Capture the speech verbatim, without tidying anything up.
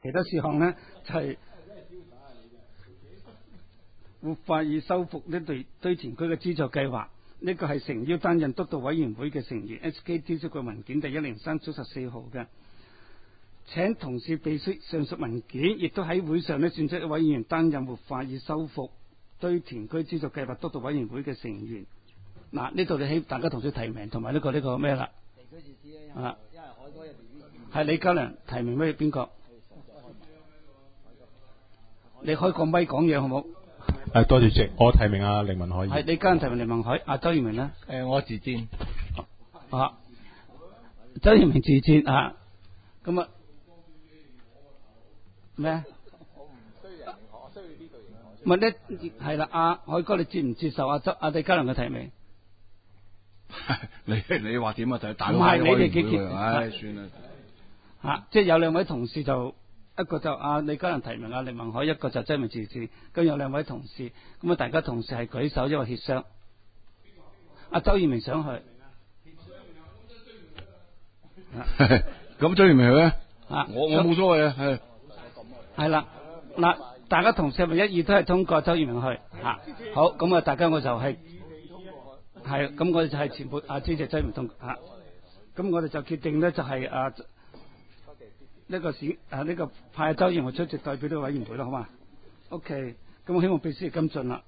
其他事項呢，就係、是、活化與修復呢對堆填區嘅資助計劃。呢、這個係誠邀擔任督導委員會嘅成員 ，S K 招標嘅文件第一零三組十四號嘅。請同事備書上述文件，亦都喺會上呢選出一位議員擔任活化與修復堆填區資助計劃督導委員會嘅成員。嗱，呢度你希大家同事提名，同埋呢個呢、這個咩啦？地區設施咧，啊，因為海哥入邊係李家良提名咩？邊個？你開個咪講嘢好冇？ 誒，多謝主席，我提名阿凌文海。 係李家良提名凌文海，阿周耀明咧？ 誒，我自薦。 啊，周耀明自薦啊，咁啊咩？ 我唔需要人認可，我需要呢度認可。 唔係咧，係啦，阿海哥，你接唔接受阿周阿李家良嘅提名？ 你你話點啊？就打唔係你哋幾結？ 唉，算啦。 吓、啊，即係有兩位同事就一個就阿李家良提名阿凌文海，一個就周耀明自薦。咁有兩位同事，咁啊大家同事係舉手，因為協商。阿周耀明想去。 咁周耀明去咧？ 啊， 我我冇所謂啊，係。 係啦，嗱，大家同事係咪一意都係通過周耀明去？吓、啊，好，咁啊，大家我就係、是、係，咁我哋就係全部啊，支持周耀明通吓，咁、啊、我哋就決定咧，就係、是、啊呢、這個選啊呢、這個派周耀明出席代表呢個委員會啦，好嘛 ？OK，咁我希望秘書跟進啦。